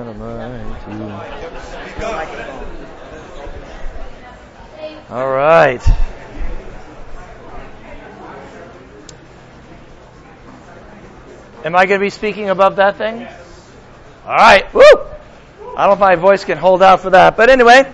All right. Am I going to be speaking above that thing? All right. Woo! I don't know if my voice can hold out for that. But anyway,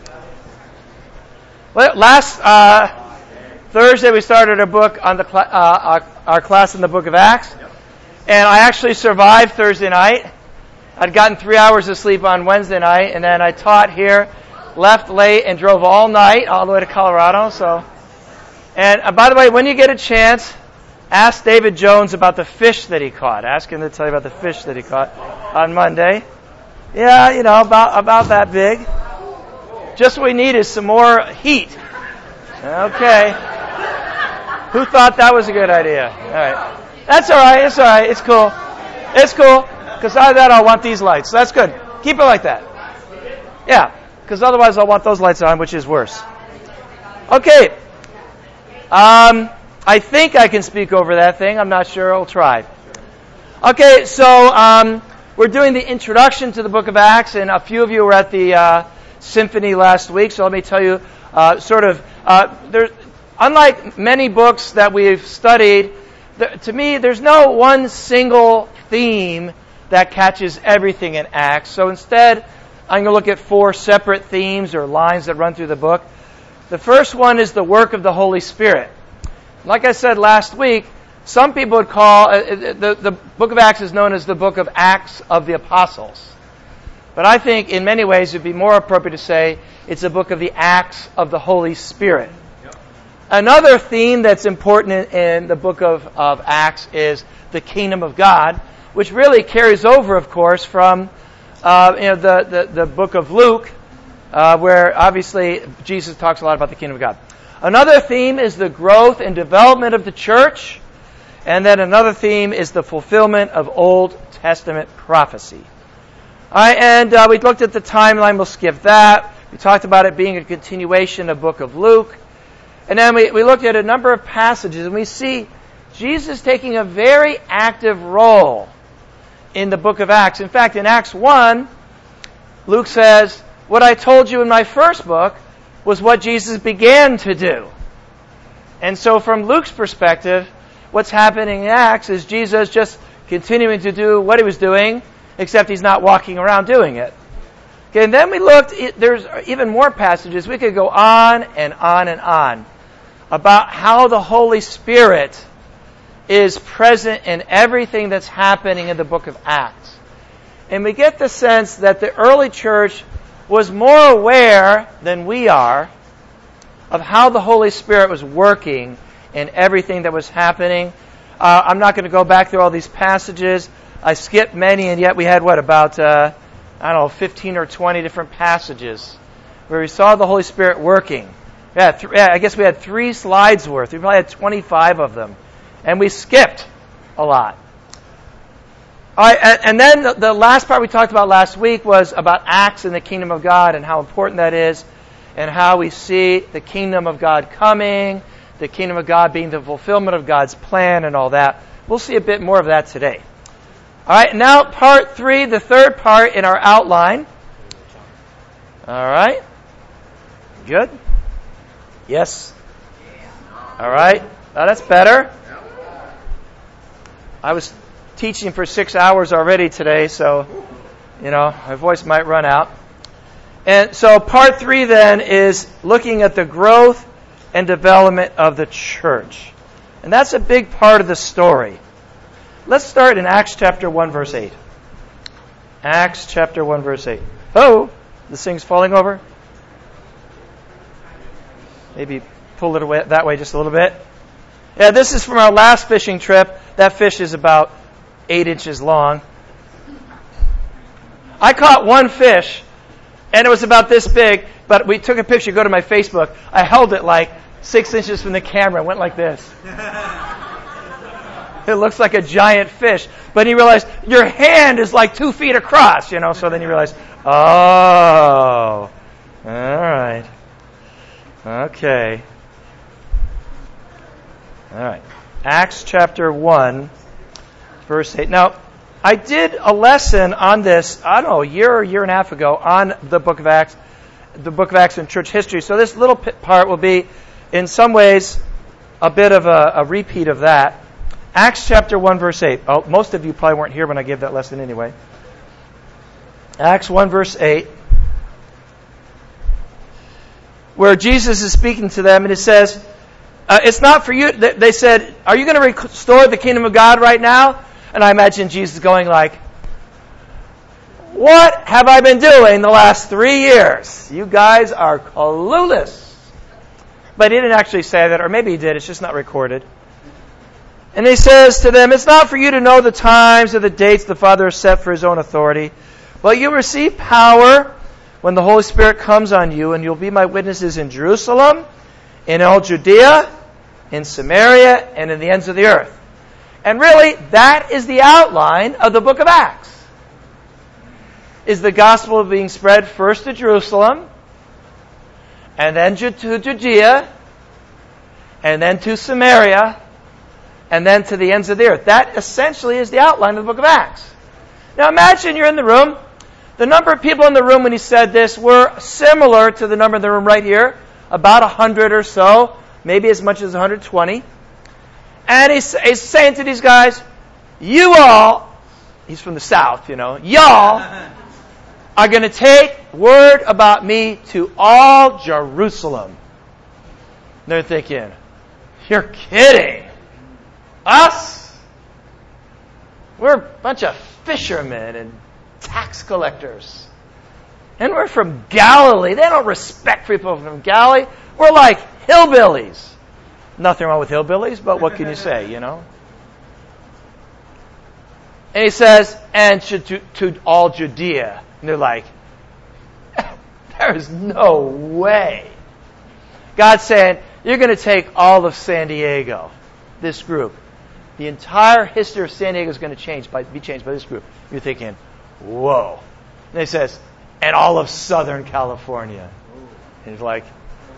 last Thursday we started a book on the our class in the book of Acts. And I actually survived Thursday night. I'd gotten 3 hours of sleep on Wednesday night, and then I taught here, left late, and drove all night, all the way to Colorado. And by the way, when you get a chance, ask David Jones about the fish that he caught. Ask him to tell you about the fish that he caught on Monday. Yeah, about that big. Just what we need is some more heat. Okay. Who thought that was a good idea? All right. That's all right. It's all right. It's cool. It's cool. Because out of that, I'll want these lights. So that's good. Keep it like that. Yeah. Because otherwise, I'll want those lights on, which is worse. Okay. I think I can speak over that thing. I'm not sure. I'll try. Okay. So we're doing the introduction to the book of Acts, and a few of you were at the symphony last week. So let me tell you, unlike many books that we've studied, to me, there's no one single theme that catches everything in Acts. So instead, I'm going to look at 4 separate themes or lines that run through the book. The first one is the work of the Holy Spirit. Like I said last week, some people would call the book of Acts is known as the book of Acts of the Apostles. But I think in many ways it would be more appropriate to say it's a book of the Acts of the Holy Spirit. Another theme that's important in the book of Acts is the kingdom of God, which really carries over, of course, from the book of Luke, where obviously Jesus talks a lot about the kingdom of God. Another theme is the growth and development of the church, and then another theme is the fulfillment of Old Testament prophecy. All right, and we looked at the timeline. We'll skip that. We talked about it being a continuation of the book of Luke. And then we looked at a number of passages, and we see Jesus taking a very active role in the book of Acts. In fact, in Acts 1, Luke says, what I told you in my first book was what Jesus began to do. And so from Luke's perspective, what's happening in Acts is Jesus just continuing to do what he was doing, except he's not walking around doing it. Okay, and then we looked, there's even more passages. We could go on and on and on about how the Holy Spirit is present in everything that's happening in the book of Acts. And we get the sense that the early church was more aware than we are of how the Holy Spirit was working in everything that was happening. I'm not going to go back through all these passages. I skipped many, and yet we had, about 15 or 20 different passages where we saw the Holy Spirit working. I guess we had 3 slides worth. We probably had 25 of them. And we skipped a lot. All right, and then the last part we talked about last week was about Acts in the kingdom of God and how important that is, and how we see the kingdom of God coming, the kingdom of God being the fulfillment of God's plan and all that. We'll see a bit more of that today. All right, now part 3, the third part in our outline. All right. Good? Yes? All right. That's better. I was teaching for 6 hours already today, so, my voice might run out. And so part 3 then is looking at the growth and development of the church. And that's a big part of the story. Let's start in Acts chapter 1, verse 8. Acts chapter 1, verse 8. Oh, this thing's falling over. Maybe pull it away that way just a little bit. Yeah, this is from our last fishing trip. That fish is about 8 inches long. I caught one fish, and it was about this big, but we took a picture, go to my Facebook. I held it like 6 inches from the camera, went like this. It looks like a giant fish. But you realize your hand is like 2 feet across, so then you realize, oh, all right. Okay. All right. Acts chapter 1, verse 8. Now, I did a lesson on this, I don't know, a year and a half ago on the book of Acts in church history. So this little part will be, in some ways, a bit of a repeat of that. Acts chapter 1, verse 8. Oh, most of you probably weren't here when I gave that lesson anyway. Acts 1, verse 8. Where Jesus is speaking to them, and it says, it's not for you. They said, are you going to restore the kingdom of God right now? And I imagine Jesus going like, what have I been doing the last 3 years? You guys are clueless. But he didn't actually say that, or maybe he did, it's just not recorded. And he says to them, it's not for you to know the times or the dates the Father has set for His own authority, but you'll receive power when the Holy Spirit comes on you, and you'll be my witnesses in Jerusalem, in all Judea, in Samaria, and in the ends of the earth. And really, that is the outline of the book of Acts. Is the gospel being spread first to Jerusalem, and then to Judea, and then to Samaria, and then to the ends of the earth. That essentially is the outline of the book of Acts. Now imagine you're in the room. The number of people in the room when he said this were similar to the number in the room right here, about 100 or so, maybe as much as 120. And he's saying to these guys, you all, he's from the South, y'all are going to take word about me to all Jerusalem. And they're thinking, you're kidding. Us? We're a bunch of fishermen and tax collectors. And we're from Galilee. They don't respect people from Galilee. We're like hillbillies. Nothing wrong with hillbillies, but what can you say, And he says, and to all Judea. And they're like, there is no way. God's saying, you're going to take all of San Diego, this group. The entire history of San Diego is going to be changed by this group. You're thinking, whoa. And he says, and all of Southern California. And he's like,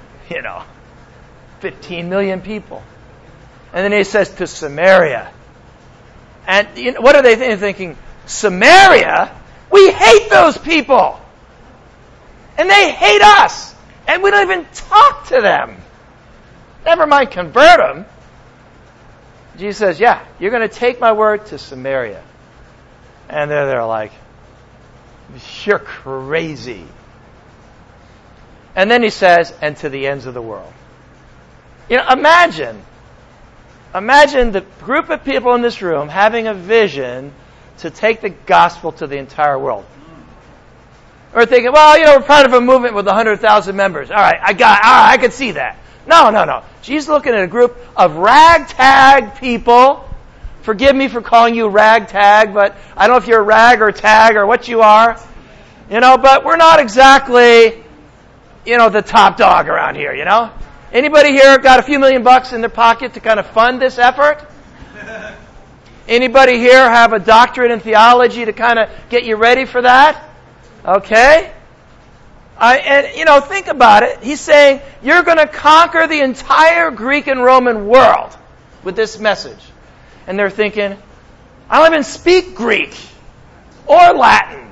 15 million people. And then he says to Samaria. And what are they thinking? Samaria? We hate those people. And they hate us. And we don't even talk to them. Never mind convert them. Jesus says, yeah, you're going to take my word to Samaria. And they're like, you're crazy. And then he says, and to the ends of the world. Imagine the group of people in this room having a vision to take the gospel to the entire world. Or thinking, we're part of a movement with 100,000 members. All right, I can see that. No. Jesus looking at a group of ragtag people. Forgive me for calling you ragtag, but I don't know if you're rag or tag or what you are. But we're not exactly, the top dog around here, Anybody here got a few $1,000,000 in their pocket to kind of fund this effort? Anybody here have a doctorate in theology to kind of get you ready for that? Okay. Think about it. He's saying, you're going to conquer the entire Greek and Roman world with this message. And they're thinking, I don't even speak Greek or Latin.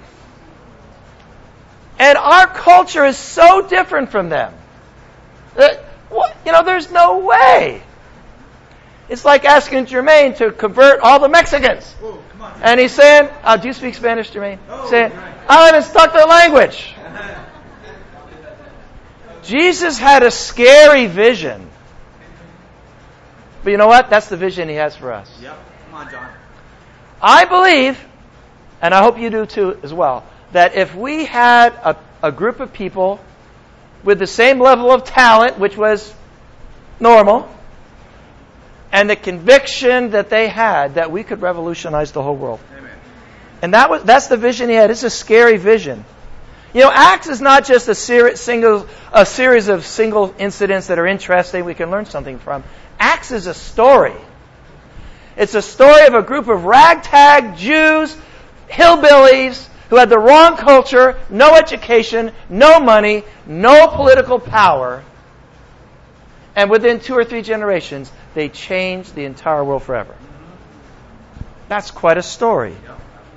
And our culture is so different from them. There's no way. It's like asking Jermaine to convert all the Mexicans. Whoa, come on. And he's saying, do you speak Spanish, Jermaine? Saying, I don't even stuck their language. Jesus had a scary vision. But you know what? That's the vision He has for us. Yep. Come on, John. I believe, and I hope you do too as well, that if we had a group of people with the same level of talent, which was normal, and the conviction that they had, that we could revolutionize the whole world. Amen. And that's the vision he had. It's a scary vision. Acts is not just a series of single incidents that are interesting we can learn something from. Acts is a story. It's a story of a group of ragtag Jews, hillbillies, who had the wrong culture, no education, no money, no political power. And within 2 or 3 generations, they changed the entire world forever. That's quite a story.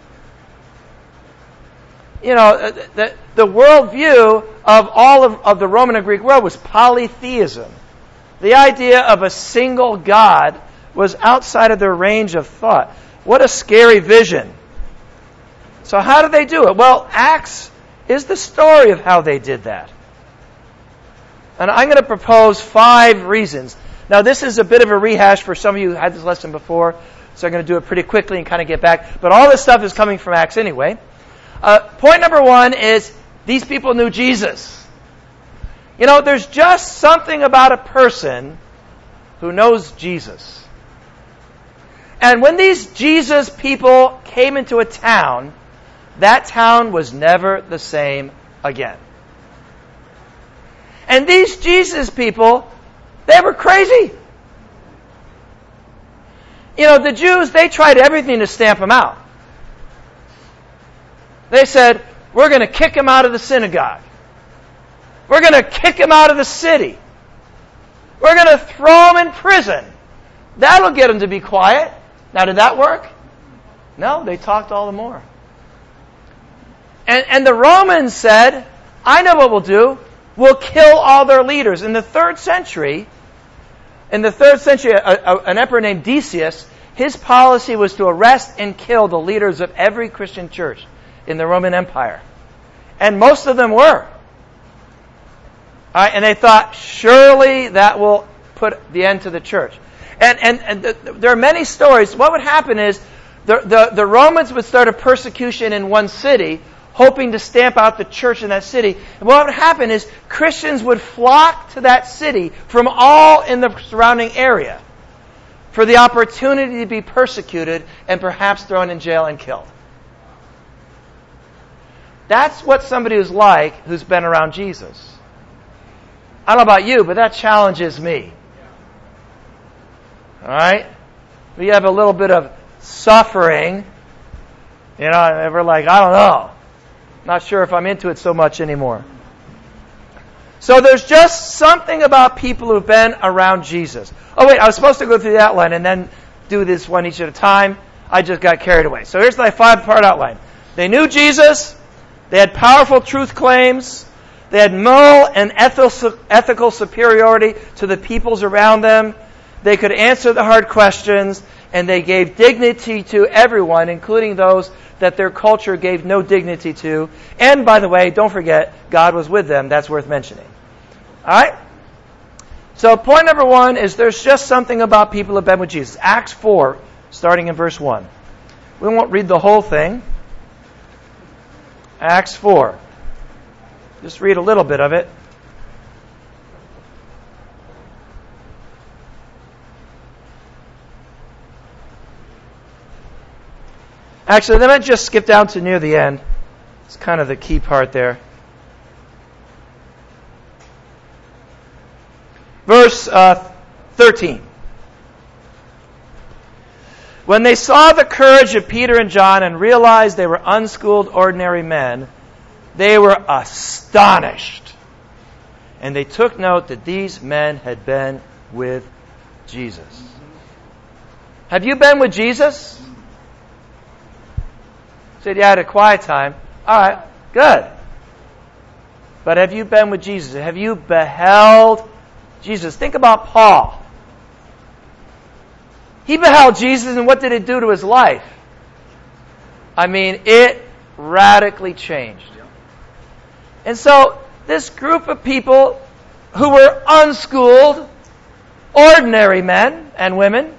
the worldview of all of the Roman and Greek world was polytheism. The idea of a single God was outside of their range of thought. What a scary vision. So how did they do it? Well, Acts is the story of how they did that. And I'm going to propose 5 reasons. Now, this is a bit of a rehash for some of you who had this lesson before, so I'm going to do it pretty quickly and kind of get back. But all this stuff is coming from Acts anyway. Point number 1 is these people knew Jesus. There's just something about a person who knows Jesus. And when these Jesus people came into a town, that town was never the same again. And these Jesus people, they were crazy. The Jews, they tried everything to stamp them out. They said, we're going to kick him out of the synagogue. We're going to kick him out of the city. We're going to throw him in prison. That'll get him to be quiet. Now, did that work? No, they talked all the more. And the Romans said, I know what we'll do. We'll kill all their leaders. In the 3rd century, an emperor named Decius, his policy was to arrest and kill the leaders of every Christian church in the Roman Empire. And most of them were. And they thought, surely that will put the end to the church. And there are many stories. What would happen is the Romans would start a persecution in one city, hoping to stamp out the church in that city. And what would happen is Christians would flock to that city from all in the surrounding area for the opportunity to be persecuted and perhaps thrown in jail and killed. That's what somebody who's like who's been around Jesus. I don't know about you, but that challenges me. All right? We have a little bit of suffering, and we're like, I don't know. Not sure if I'm into it so much anymore. So there's just something about people who've been around Jesus. Oh, wait, I was supposed to go through the outline and then do this one each at a time. I just got carried away. So here's my 5-part outline. They knew Jesus. They had powerful truth claims. They had moral and ethical superiority to the peoples around them. They could answer the hard questions, and they gave dignity to everyone, including those that their culture gave no dignity to. And, by the way, don't forget, God was with them. That's worth mentioning. All right? So point number 1 is there's just something about people who have been with Jesus. Acts 4, starting in verse 1. We won't read the whole thing. Acts 4. Just read a little bit of it. Actually, let me just skip down to near the end. It's kind of the key part there. Verse 13. When they saw the courage of Peter and John and realized they were unschooled, ordinary men, they were astonished. And they took note that these men had been with Jesus. Have you been with Jesus? Said you had a quiet time. All right, good. But have you been with Jesus? Have you beheld Jesus? Think about Paul. He beheld Jesus, and what did it do to his life? I mean, it radically changed. And so, this group of people who were unschooled, ordinary men and women,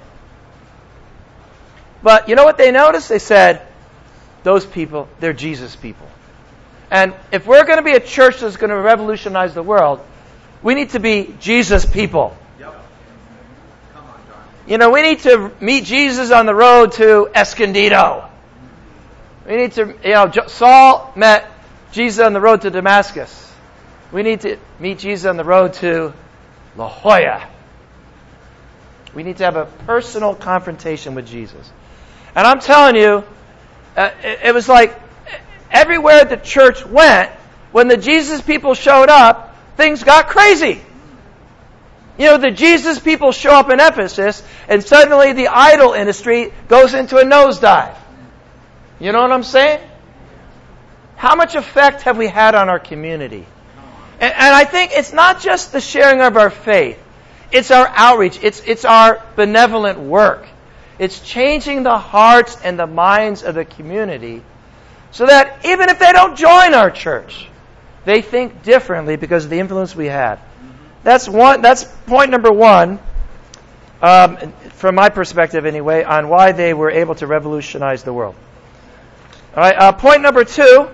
but you know what they noticed? They said, those people, they're Jesus people. And if we're going to be a church that's going to revolutionize the world, we need to be Jesus people. Yep. Come on, John. We need to meet Jesus on the road to Escondido. We need to, Saul met Jesus on the road to Damascus. We need to meet Jesus on the road to La Jolla. We need to have a personal confrontation with Jesus. And I'm telling you, it was like everywhere the church went, when the Jesus people showed up, things got crazy. The Jesus people show up in Ephesus, and suddenly the idol industry goes into a nosedive. You know what I'm saying? how much effect have we had on our community? And I think it's not just the sharing of our faith. It's our outreach. It's our benevolent work. It's changing the hearts and the minds of the community so that even if they don't join our church, they think differently because of the influence we had. That's point number one, from my perspective anyway, on why they were able to revolutionize the world. All right, point number two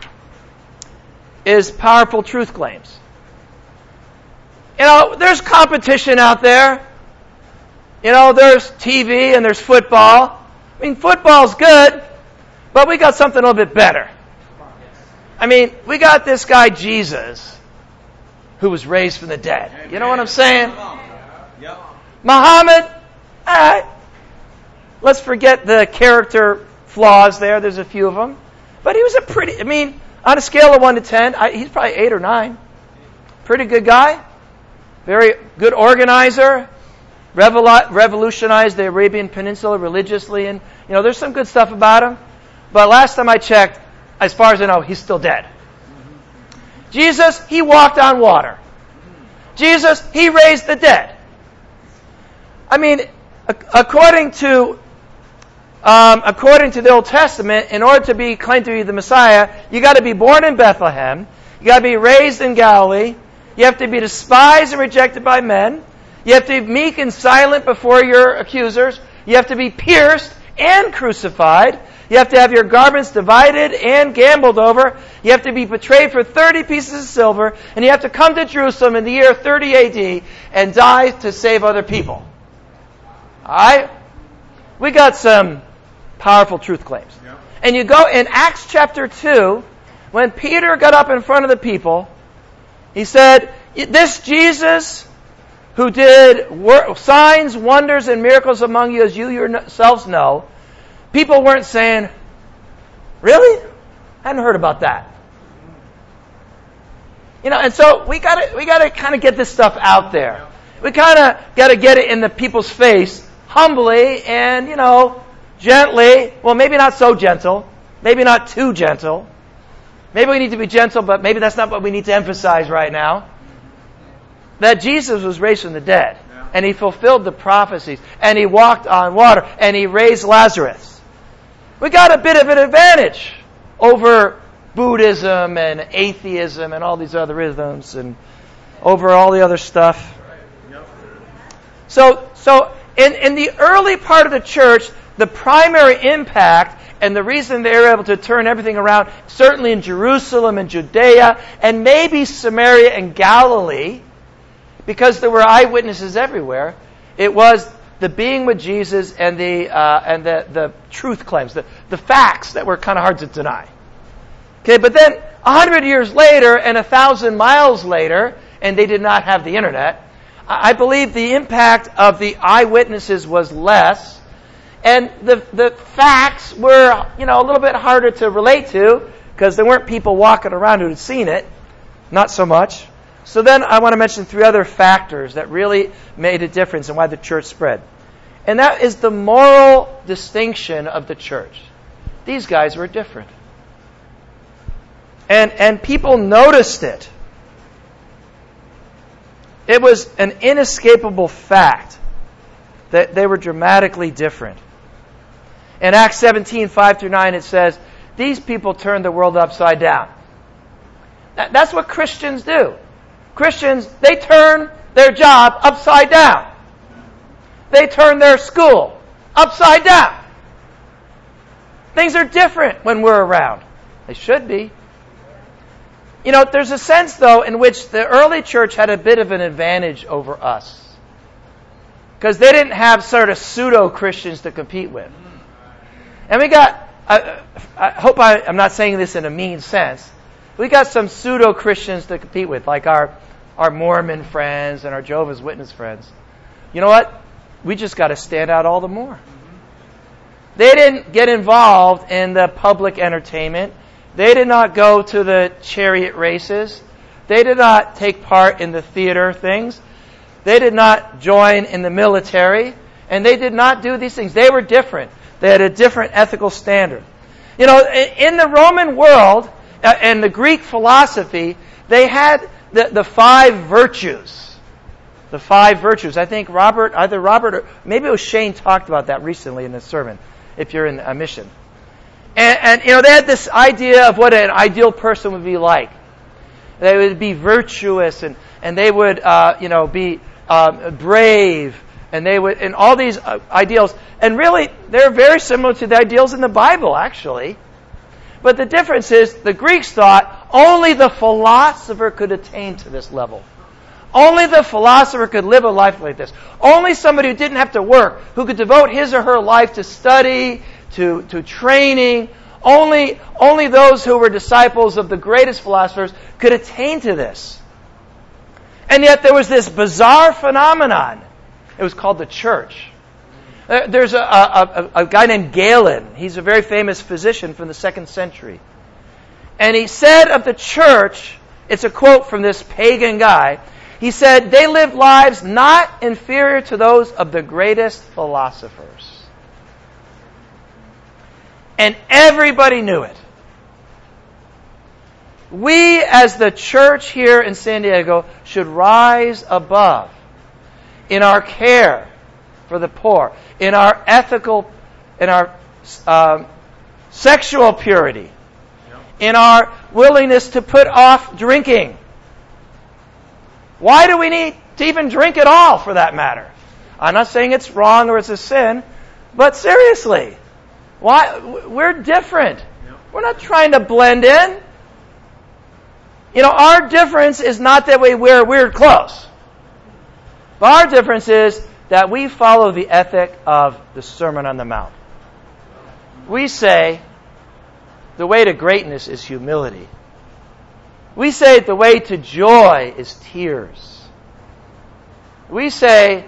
is powerful truth claims. There's competition out there. There's TV and there's football. I mean, football's good, but we got something a little bit better. I mean, we got this guy Jesus, who was raised from the dead. You know what I'm saying? Muhammad, all right. Let's forget the character flaws there. There's a few of them. But he was on a scale of 1 to 10, he's probably 8 or 9. Pretty good guy. Very good organizer. Revolutionized the Arabian Peninsula religiously. And, there's some good stuff about him. But last time I checked, as far as I know, he's still dead. Jesus, he walked on water. Jesus, he raised the dead. I mean, according to the Old Testament, in order to be claimed to be the Messiah, you got to be born in Bethlehem. You got to be raised in Galilee. You have to be despised and rejected by men. You have to be meek and silent before your accusers. You have to be pierced and crucified. You have to have your garments divided and gambled over. You have to be betrayed for 30 pieces of silver. And you have to come to Jerusalem in the year 30 AD and die to save other people. All right? We got some powerful truth claims. Yeah. And you go in Acts chapter 2, when Peter got up in front of the people, he said, this Jesus who did signs, wonders, and miracles among you, as you yourselves know, people weren't saying, really? I hadn't heard about that. And so we got to kind of get this stuff out there. We kind of got to get it in the people's face, humbly and, gently. Well, maybe not so gentle. Maybe not too gentle. Maybe we need to be gentle, but maybe that's not what we need to emphasize right now. That Jesus was raised from the dead. And he fulfilled the prophecies. And he walked on water. And he raised Lazarus. We got a bit of an advantage over Buddhism and atheism and all these other isms and over all the other stuff. So in the early part of the church, the primary impact and the reason they were able to turn everything around, certainly in Jerusalem and Judea and maybe Samaria and Galilee, because there were eyewitnesses everywhere, it was the being with Jesus and the truth claims, the facts that were kind of hard to deny. Okay, but then 100 years later and 1,000 miles later, and they did not have the internet, I believe the impact of the eyewitnesses was less, and the facts were, a little bit harder to relate to because there weren't people walking around who had seen it, not so much. So then I want to mention 3 other factors that really made a difference in why the church spread. And that is the moral distinction of the church. These guys were different. And people noticed it. It was an inescapable fact that they were dramatically different. In Acts 17, 5-9, it says, these people turned the world upside down. That's what Christians do. Christians, they turn their job upside down. They turn their school upside down. Things are different when we're around. They should be. There's a sense, though, in which the early church had a bit of an advantage over us. Because they didn't have sort of pseudo-Christians to compete with. And we got, I hope I'm not saying this in a mean sense, we got some pseudo-Christians to compete with, like our Mormon friends and our Jehovah's Witness friends. You know what? We just got to stand out all the more. They didn't get involved in the public entertainment. They did not go to the chariot races. They did not take part in the theater things. They did not join in the military. And they did not do these things. They were different. They had a different ethical standard. In the Roman world, and the Greek philosophy, they had the 5 virtues. The 5 virtues. I think either Robert or maybe it was Shane talked about that recently in his sermon, if you're in a mission. And they had this idea of what an ideal person would be like. They would be virtuous and they would be brave, and all these ideals. And really, they're very similar to the ideals in the Bible, actually. But the difference is, the Greeks thought only the philosopher could attain to this level. Only the philosopher could live a life like this. Only somebody who didn't have to work, who could devote his or her life to study, to training. Only those who were disciples of the greatest philosophers could attain to this. And yet there was this bizarre phenomenon. It was called the church. There's a guy named Galen. He's a very famous physician from the 2nd century. And he said of the church, it's a quote from this pagan guy, he said, they lived lives not inferior to those of the greatest philosophers. And everybody knew it. We, as the church here in San Diego, should rise above in our care for the poor, in our sexual purity, in our willingness to put off drinking. Why do we need to even drink at all, for that matter? I'm not saying it's wrong or it's a sin, but seriously, why? We're different. We're not trying to blend in. Our difference is not that we wear weird clothes. But our difference is that we follow the ethic of the Sermon on the Mount. We say the way to greatness is humility. We say the way to joy is tears. We say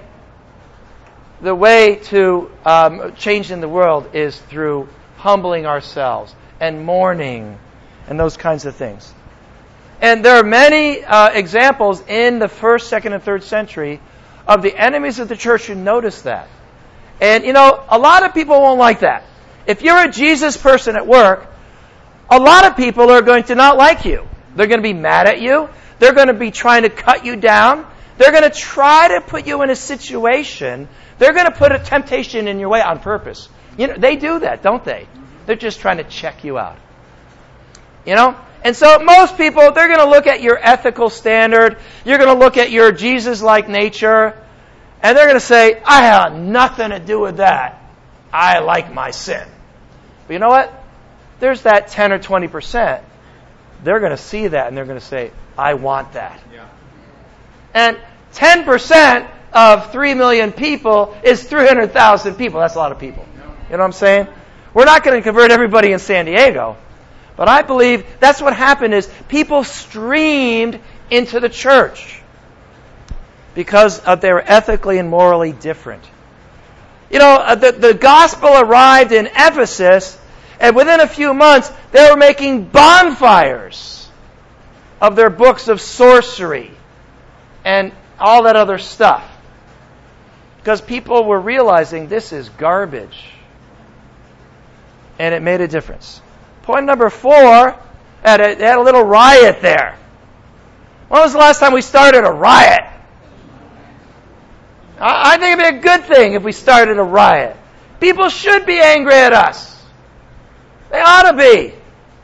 the way to changing the world is through humbling ourselves and mourning and those kinds of things. And there are many examples in the 1st, 2nd, and 3rd century of the enemies of the church who notice that. And, a lot of people won't like that. If you're a Jesus person at work, a lot of people are going to not like you. They're going to be mad at you. They're going to be trying to cut you down. They're going to try to put you in a situation. They're going to put a temptation in your way on purpose. They do that, don't they? They're just trying to check you out. And so most people, they're going to look at your ethical standard. You're going to look at your Jesus-like nature. And they're going to say, I have nothing to do with that. I like my sin. But you know what? There's that 10 or 20%. They're going to see that and they're going to say, I want that. Yeah. And 10% of 3 million people is 300,000 people. That's a lot of people. You know what I'm saying? We're not going to convert everybody in San Diego. But I believe that's what happened is people streamed into the church because they were ethically and morally different. The gospel arrived in Ephesus, and within a few months, they were making bonfires of their books of sorcery and all that other stuff. Because people were realizing this is garbage. And it made a difference. Point number 4, they had a little riot there. When was the last time we started a riot? I think it'd be a good thing if we started a riot. People should be angry at us. They ought to be.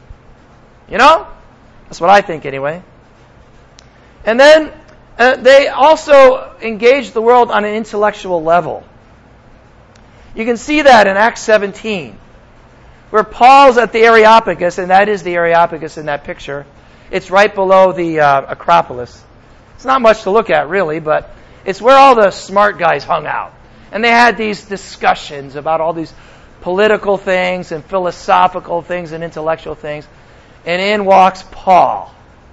That's what I think anyway. And then they also engaged the world on an intellectual level. You can see that in Acts 17. Where Paul's at the Areopagus, and that is the Areopagus in that picture. It's right below the Acropolis. It's not much to look at, really, but it's where all the smart guys hung out. And they had these discussions about all these political things and philosophical things and intellectual things. And in walks Paul.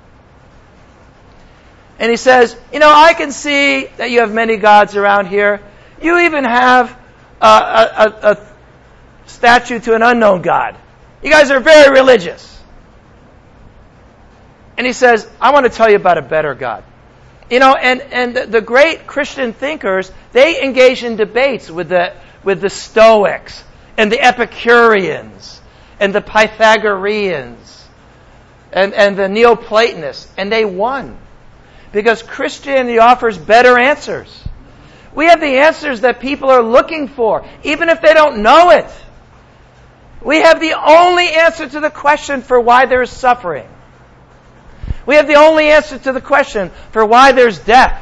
And he says, I can see that you have many gods around here. You even have a statue to an unknown God. You guys are very religious. And he says, I want to tell you about a better God. And the great Christian thinkers, they engage in debates with the Stoics and the Epicureans and the Pythagoreans. and the Neoplatonists, and they won. Because Christianity offers better answers. We have the answers that people are looking for, even if they don't know it. We have the only answer to the question for why there is suffering. We have the only answer to the question for why there's death.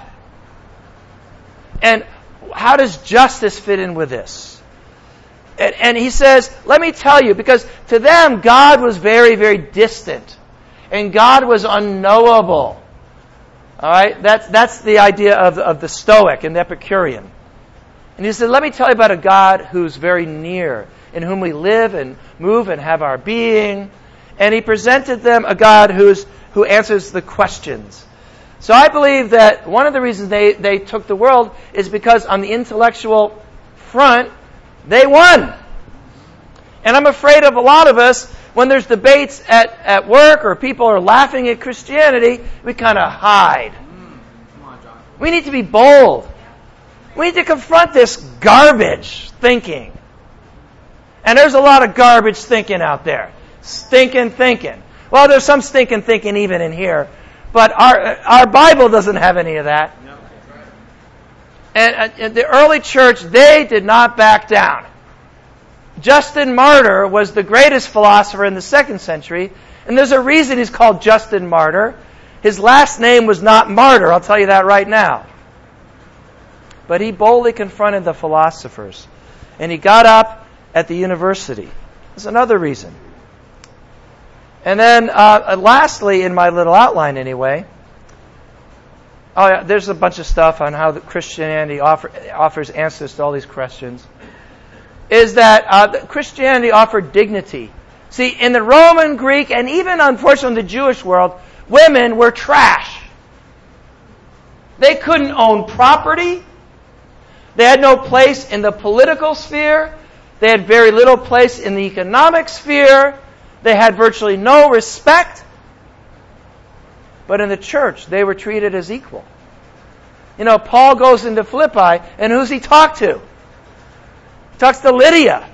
And how does justice fit in with this? And he says, let me tell you, because to them, God was very, very distant. And God was unknowable. All right? That's the idea of the Stoic and the Epicurean. And he said, let me tell you about a God who's very near, in whom we live and move and have our being. And he presented them a God who answers the questions. So I believe that one of the reasons they took the world is because on the intellectual front, they won. And I'm afraid of a lot of us, when there's debates at work or people are laughing at Christianity, we kind of hide. We need to be bold. We need to confront this garbage thinking. And there's a lot of garbage thinking out there. Stinking thinking. Well, there's some stinking thinking even in here. But our Bible doesn't have any of that. And the early church, they did not back down. Justin Martyr was the greatest philosopher in the 2nd century. And there's a reason he's called Justin Martyr. His last name was not Martyr, I'll tell you that right now. But he boldly confronted the philosophers. And he got up at the university. There's another reason. And then, lastly, in my little outline anyway, there's a bunch of stuff on how Christianity offers answers to all these questions, is that Christianity offered dignity. See, in the Roman, Greek, and even, unfortunately, the Jewish world, women were trash. They couldn't own property. They had no place in the political sphere. They had very little place in the economic sphere. They had virtually no respect. But in the church, they were treated as equal. You know, Paul goes into Philippi, and who's he talk to? He talks to Lydia.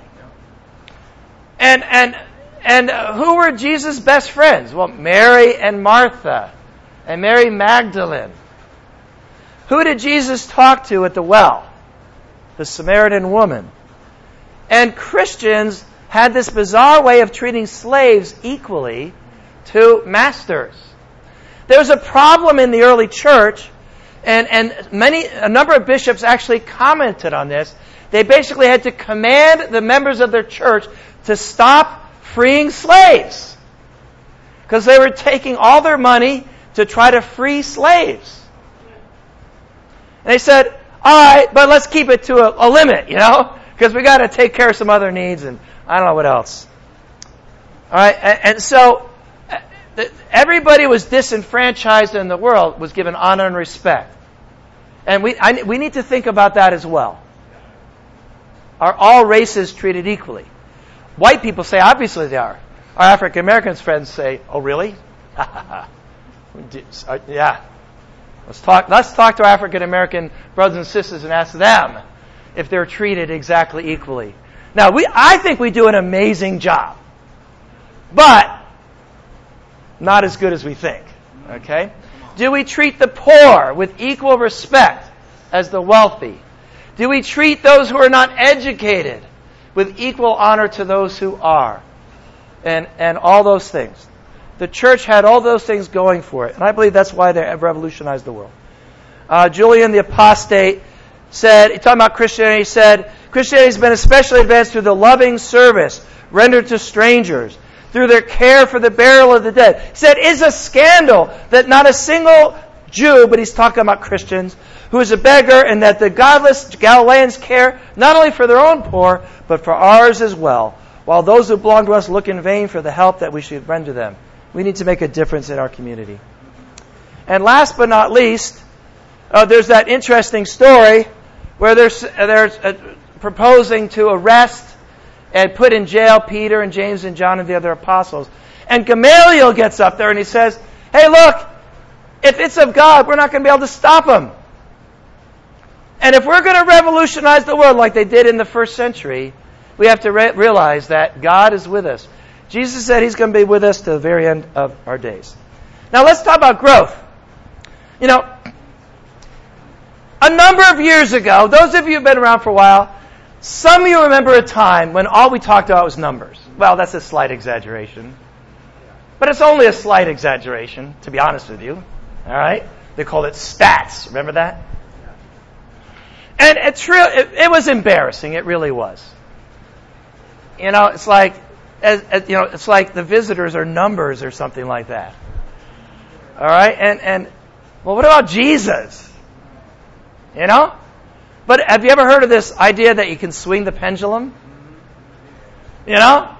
And who were Jesus' best friends? Well, Mary and Martha, and Mary Magdalene. Who did Jesus talk to at the well? The Samaritan woman. And Christians had this bizarre way of treating slaves equally to masters. There was a problem in the early church, and a number of bishops actually commented on this. They basically had to command the members of their church to stop freeing slaves, because they were taking all their money to try to free slaves. And they said, all right, but let's keep it to a limit, because we got to take care of some other needs, and I don't know what else. All right, and so everybody was disenfranchised in the world was given honor and respect. And we need to think about that as well. Are all races treated equally? White people say, obviously they are. Our African Americans friends say, oh, really? Yeah. Let's talk to our African American brothers and sisters and ask them if they're treated exactly equally. Now, I think we do an amazing job, but not as good as we think. Okay? Do we treat the poor with equal respect as the wealthy? Do we treat those who are not educated with equal honor to those who are? And all those things. The church had all those things going for it. And I believe that's why they have revolutionized the world. Julian the Apostate said, talking about Christianity, he said, Christianity has been especially advanced through the loving service rendered to strangers, through their care for the burial of the dead. He said, it's a scandal that not a single Jew, but he's talking about Christians, who is a beggar, and that the godless Galileans care not only for their own poor, but for ours as well, while those who belong to us look in vain for the help that we should render them. We need to make a difference in our community. And last but not least, there's that interesting story where they're proposing to arrest and put in jail Peter and James and John and the other apostles. And Gamaliel gets up there and he says, hey, look, if it's of God, we're not going to be able to stop them. And if we're going to revolutionize the world like they did in the first century, we have to realize that God is with us. Jesus said He's going to be with us to the very end of our days. Now let's talk about growth. You know, a number of years ago, those of you who've been around for a while, some of you remember a time when all we talked about was numbers. Well, that's a slight exaggeration. But it's only a slight exaggeration, to be honest with you. All right? They called it stats. Remember that? And it's real. It was embarrassing. It really was. You know, it's like, it's like the visitors are numbers or something like that. All right? And well, what about Jesus? You know? But have you ever heard of this idea that you can swing the pendulum? You know?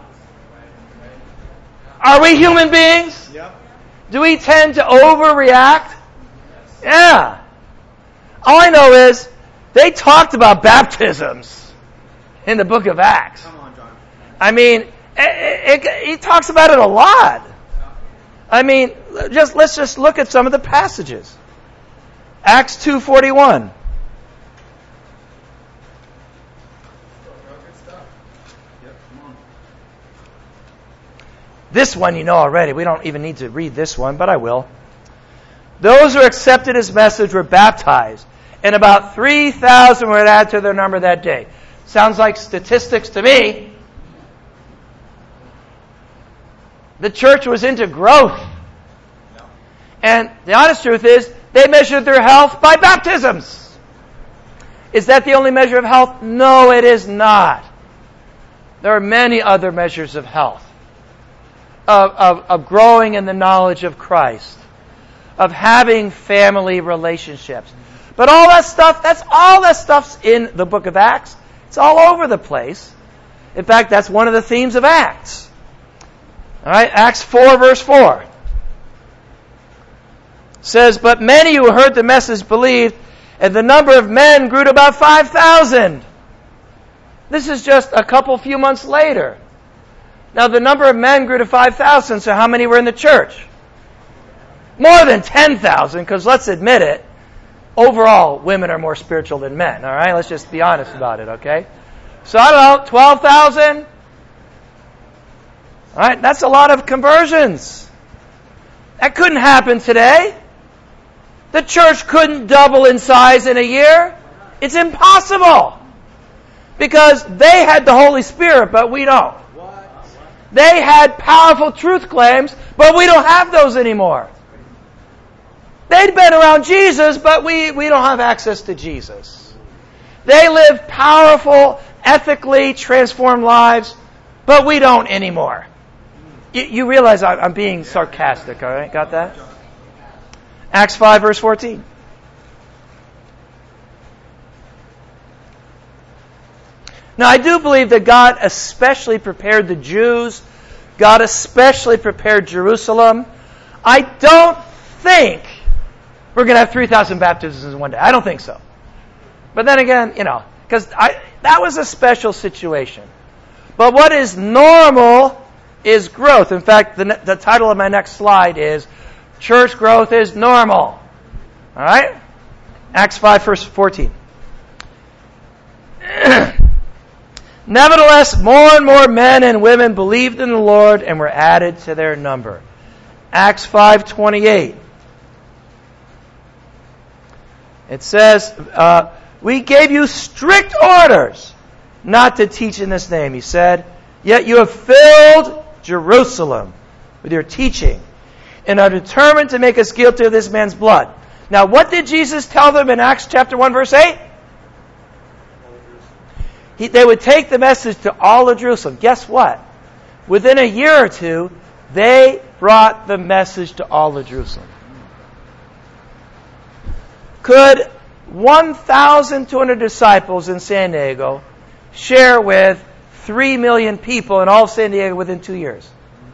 Are we human beings? Yep. Do we tend to overreact? Yeah. All I know is they talked about baptisms in the book of Acts. Come on, John. I mean, he talks about it a lot. I mean, let's just look at some of the passages. Acts 2:41. This one you know already. We don't even need to read this one, but I will. Those who accepted His message were baptized, and about 3,000 were added to their number that day. Sounds like statistics to me. The church was into growth. And the honest truth is, they measured their health by baptisms. Is that the only measure of health? No, it is not. There are many other measures of health. Of growing in the knowledge of Christ. Of having family relationships. But all that stuff's in the book of Acts. It's all over the place. In fact, that's one of the themes of Acts. All right, Acts 4, verse 4. Says, but many who heard the message believed, and the number of men grew to about 5,000. This is just a few months later. Now, the number of men grew to 5,000, so how many were in the church? More than 10,000, because let's admit it, overall, women are more spiritual than men, all right? Let's just be honest about it, okay? So, I don't know, 12,000? All right, that's a lot of conversions. That couldn't happen today. The church couldn't double in size in a year. It's impossible. Because they had the Holy Spirit, but we don't. They had powerful truth claims, but we don't have those anymore. They'd been around Jesus, but we don't have access to Jesus. They lived powerful, ethically transformed lives, but we don't anymore. You realize I'm being sarcastic, all right? Got that? Acts 5, verse 14. Now, I do believe that God especially prepared the Jews. God especially prepared Jerusalem. I don't think we're going to have 3,000 baptisms in one day. I don't think so. But then again, because that was a special situation. But what is normal is growth. In fact, the title of my next slide is Church Growth is Normal. All right? Acts 5, verse 14. Nevertheless, more and more men and women believed in the Lord and were added to their number. Acts 5:28. It says, we gave you strict orders not to teach in this name, he said, yet you have filled Jerusalem with your teaching and are determined to make us guilty of this man's blood. Now, what did Jesus tell them in Acts chapter 1, verse 8? They would take the message to all of Jerusalem. Guess what? Within a year or two, they brought the message to all of Jerusalem. Could 1,200 disciples in San Diego share with 3 million people in all of San Diego within 2 years?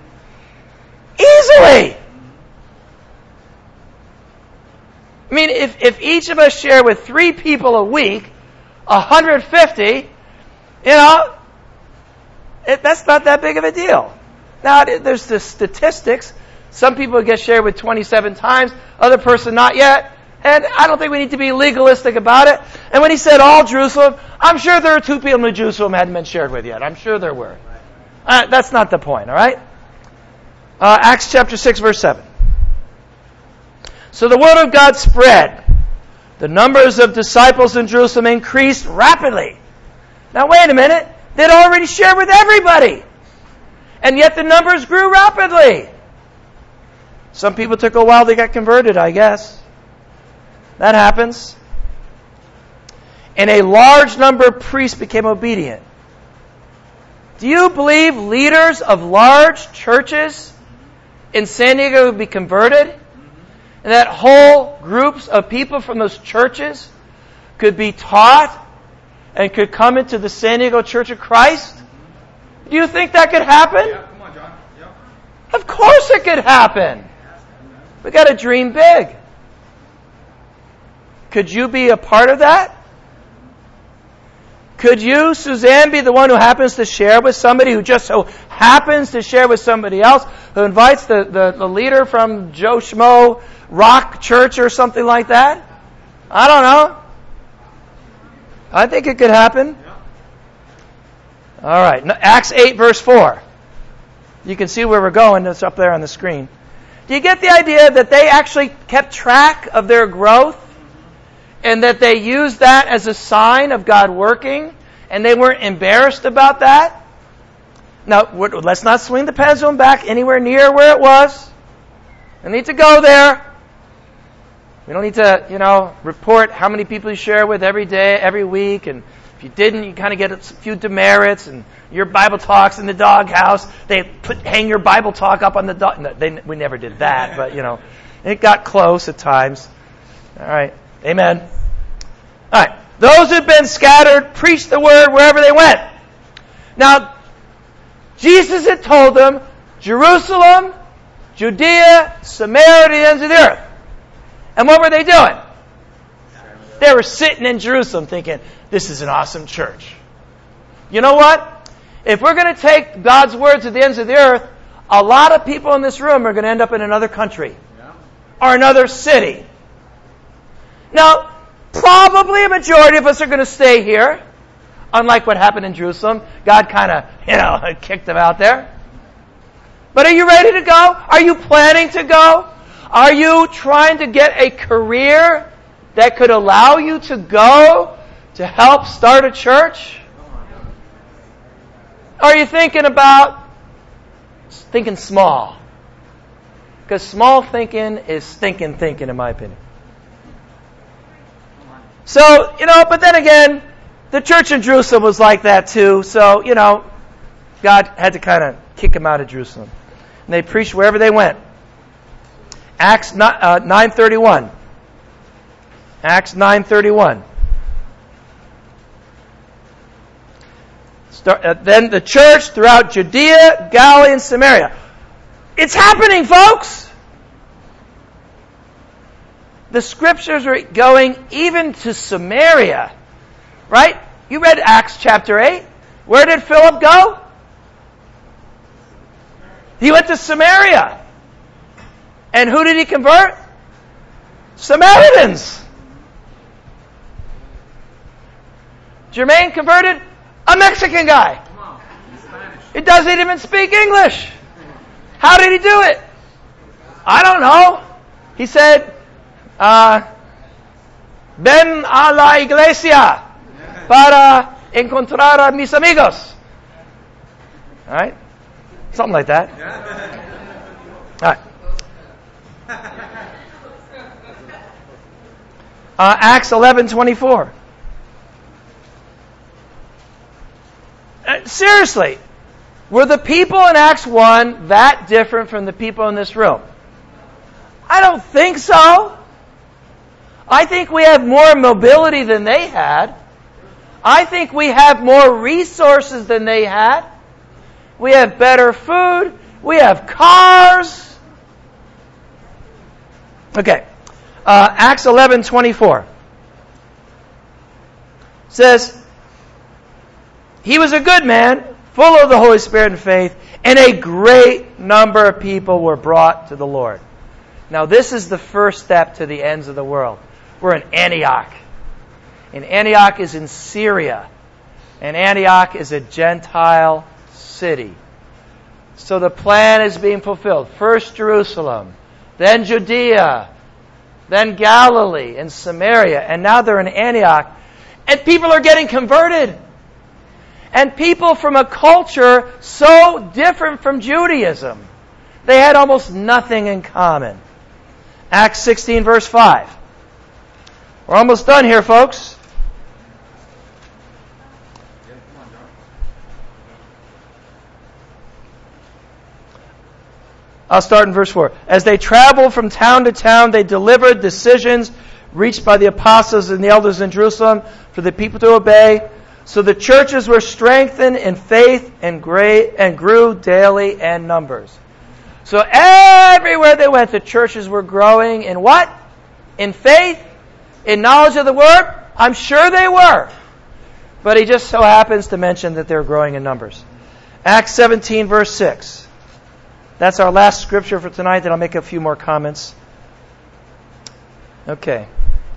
Easily! I mean, if each of us share with 3 people a week, 150, that's not that big of a deal. Now, there's the statistics. Some people get shared with 27 times, other person not yet. And I don't think we need to be legalistic about it. And when he said all Jerusalem, I'm sure there are 2 people in Jerusalem hadn't been shared with yet. I'm sure there were. That's not the point, all right? Acts chapter 6, verse 7. So the word of God spread. The numbers of disciples in Jerusalem increased rapidly. Now wait a minute. They'd already shared with everybody. And yet the numbers grew rapidly. Some people took a while to get converted, I guess. That happens. And a large number of priests became obedient. Do you believe leaders of large churches in San Diego would be converted? And that whole groups of people from those churches could be taught and could come into the San Diego Church of Christ? Do you think that could happen? Yeah, come on, John. Yeah. Of course it could happen. We got to dream big. Could you be a part of that? Could you, Suzanne, be the one who happens to share with somebody, who just so happens to share with somebody else, who invites the leader from Joe Schmo Rock Church or something like that? I don't know. I think it could happen. All right. Acts 8, verse 4. You can see where we're going. It's up there on the screen. Do you get the idea that they actually kept track of their growth? And that they used that as a sign of God working, and they weren't embarrassed about that? Now, let's not swing the pendulum back anywhere near where it was. We need to go there. We don't need to, report how many people you share with every day, every week, and if you didn't, you kind of get a few demerits, and your Bible talks in the doghouse. They hang your Bible talk up on the dog. No, we never did that, but, it got close at times. All right. Amen. All right. Those who've been scattered preached the word wherever they went. Now, Jesus had told them, Jerusalem, Judea, Samaria, the ends of the earth. And what were they doing? They were sitting in Jerusalem thinking, this is an awesome church. You know what? If we're going to take God's word to the ends of the earth, a lot of people in this room are going to end up in another country or another city. Now, probably a majority of us are going to stay here, unlike what happened in Jerusalem. God kind of, kicked them out there. But are you ready to go? Are you planning to go? Are you trying to get a career that could allow you to go to help start a church? Are you thinking small? Because small thinking is stinking thinking, in my opinion. So, but then again, the church in Jerusalem was like that too. So, God had to kind of kick them out of Jerusalem. And they preached wherever they went. Acts 9:31. Acts 9:31. Then the church throughout Judea, Galilee, and Samaria. It's happening, folks! The scriptures are going even to Samaria. Right? You read Acts chapter 8. Where did Philip go? He went to Samaria. And who did he convert? Samaritans. Jermaine converted a Mexican guy. He doesn't even speak English. How did he do it? I don't know. He said, ven a la iglesia para encontrar a mis amigos. All right? Something like that. All right. Acts 11:24. Seriously, were the people in Acts 1 that different from the people in this room? I don't think so. I think we have more mobility than they had. I think we have more resources than they had. We have better food. We have cars. Okay. Acts 11:24 says, he was a good man, full of the Holy Spirit and faith, and a great number of people were brought to the Lord. Now this is the first step to the ends of the world. We're in Antioch. And Antioch is in Syria. And Antioch is a Gentile city. So the plan is being fulfilled. First Jerusalem, then Judea, then Galilee and Samaria, and now they're in Antioch. And people are getting converted. And people from a culture so different from Judaism. They had almost nothing in common. Acts 16, verse 5. We're almost done here, folks. I'll start in verse 4. As they traveled from town to town, they delivered decisions reached by the apostles and the elders in Jerusalem for the people to obey. So the churches were strengthened in faith and grew daily in numbers. So everywhere they went, the churches were growing in what? In faith? In knowledge of the Word? I'm sure they were. But he just so happens to mention that they're growing in numbers. Acts 17, verse 6. That's our last scripture for tonight. Then I'll make a few more comments. Okay.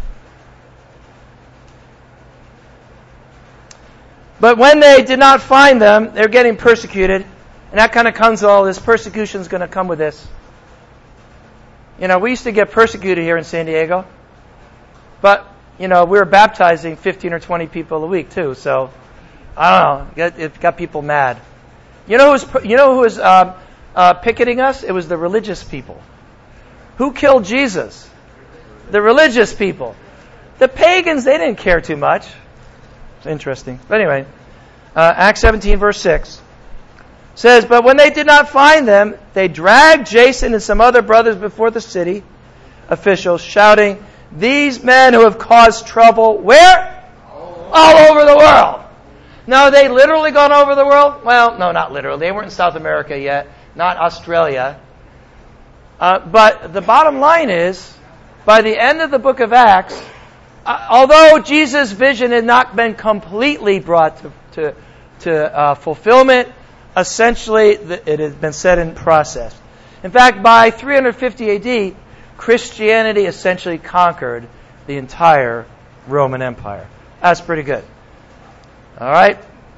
But when they did not find them, they're getting persecuted. And that kind of comes, all this persecution is going to come with this. You know, we used to get persecuted here in San Diego. But, you know, we were baptizing 15 or 20 people a week too. So, I don't know. It got people mad. You know who was picketing us? It was the religious people. Who killed Jesus? The religious people. The pagans, they didn't care too much. It's interesting. But anyway, Acts 17, verse 6 says, But when they did not find them, they dragged Jason and some other brothers before the city officials, shouting, These men who have caused trouble, where? All over the world. Now, they literally gone over the world? Well, no, not literally. They weren't in South America yet, not Australia. But the bottom line is, by the end of the book of Acts, although Jesus' vision had not been completely brought to fulfillment, essentially it had been set in process. In fact, by 350 AD, Christianity essentially conquered the entire Roman Empire. That's pretty good. All right,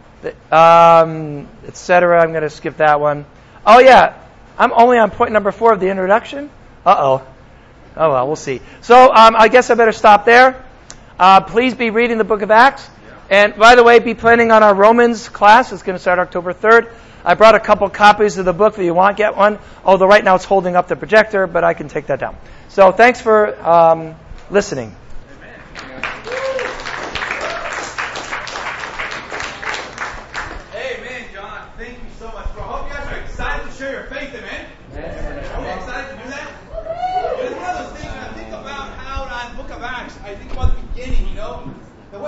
etc. I'm going to skip that one. Oh yeah, I'm only on point number 4 of the introduction. Oh well, we'll see. So I guess I better stop there. Please be reading the book of Acts. And by the way, be planning on our Romans class. It's going to start October 3rd. I brought a couple copies of the book. If you want, get one. Although right now it's holding up the projector, but I can take that down. So thanks for listening. Amen, John. Thank you so much, bro. I hope you guys are excited to share your faith, amen? Are we excited to do that? It's one of those things when I think about how in the book of Acts, I think about the beginning, you know?